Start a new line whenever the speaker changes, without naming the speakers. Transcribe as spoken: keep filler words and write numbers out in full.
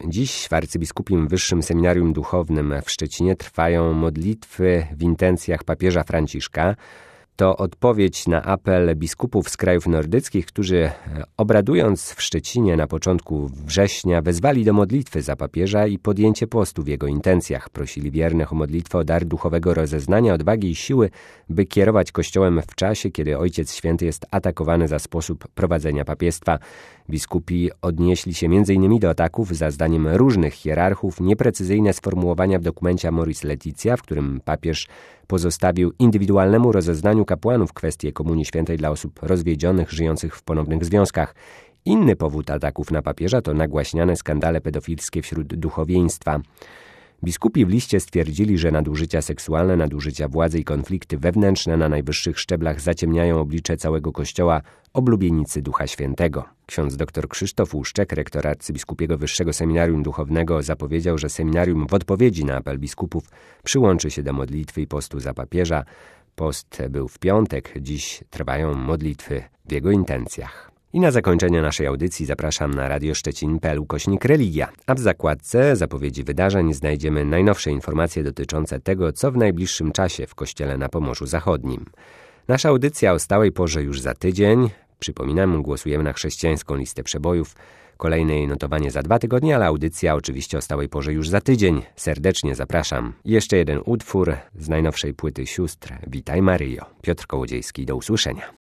Dziś w Arcybiskupim Wyższym Seminarium Duchownym w Szczecinie trwają modlitwy w intencjach papieża Franciszka. To odpowiedź na apel biskupów z krajów nordyckich, którzy obradując w Szczecinie na początku września wezwali do modlitwy za papieża i podjęcie postu w jego intencjach. Prosili wiernych o modlitwę o dar duchowego rozeznania, odwagi i siły, by kierować Kościołem w czasie, kiedy Ojciec Święty jest atakowany za sposób prowadzenia papiestwa. Biskupi odnieśli się między innymi do ataków, za zdaniem różnych hierarchów, nieprecyzyjne sformułowania w dokumencie Amoris Laetitia, w którym papież pozostawił indywidualnemu rozeznaniu kapłanów kwestię Komunii Świętej dla osób rozwiedzionych, żyjących w ponownych związkach. Inny powód ataków na papieża to nagłaśniane skandale pedofilskie wśród duchowieństwa. Biskupi w liście stwierdzili, że nadużycia seksualne, nadużycia władzy i konflikty wewnętrzne na najwyższych szczeblach zaciemniają oblicze całego Kościoła, oblubienicy Ducha Świętego. Ksiądz dr Krzysztof Łuszczek, rektor Arcybiskupiego Wyższego Seminarium Duchownego, zapowiedział, że seminarium w odpowiedzi na apel biskupów przyłączy się do modlitwy i postu za papieża. Post był w piątek, dziś trwają modlitwy w jego intencjach. I na zakończenie naszej audycji zapraszam na radioszczecin kropka p l ukośnik religia, a w zakładce zapowiedzi wydarzeń znajdziemy najnowsze informacje dotyczące tego, co w najbliższym czasie w Kościele na Pomorzu Zachodnim. Nasza audycja o stałej porze już za tydzień. Przypominam, głosujemy na chrześcijańską listę przebojów. Kolejne jej notowanie za dwa tygodnie, ale audycja oczywiście o stałej porze już za tydzień. Serdecznie zapraszam. Jeszcze jeden utwór z najnowszej płyty sióstr. Witaj Maryjo. Piotr Kołodziejski, do usłyszenia.